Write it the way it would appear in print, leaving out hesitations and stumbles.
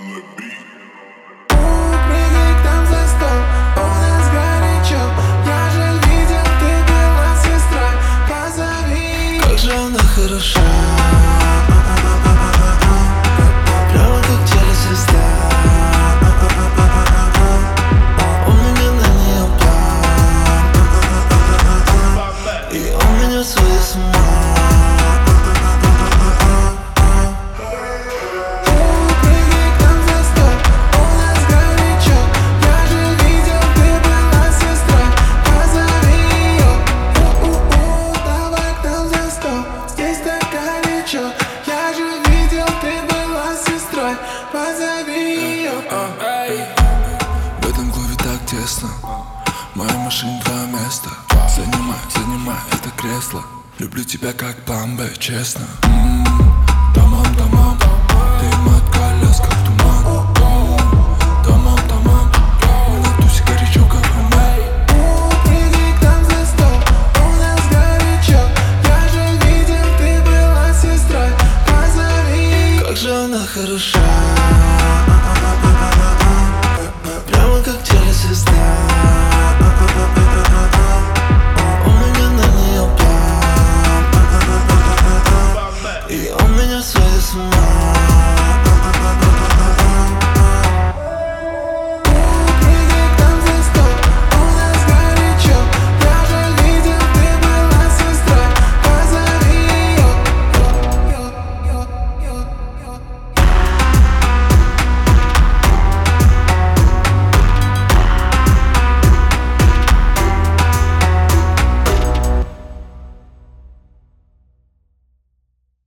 Прыгай к нам за стол, у нас горячо. Я же видел, ты была сестрой, позови. Как же она хороша, прямо как телесестра. У меня на нее план, и он меня сводит с ума. Я же видел, ты была сестрой, позови ее. В этом клубе так тесно, в моей машине 2 места. Занимай это кресло. Люблю тебя как Бамбе, честно. Тамам, ты мать колес, как туман. Тамам, на тусе горячо, как роман. Прыгай к нам за стол, у нас горячо. Я же видел, ты была сестрой, позови. Как же она хороша, прямо как телесестра. У меня на нее план, и он меня сводит с ума.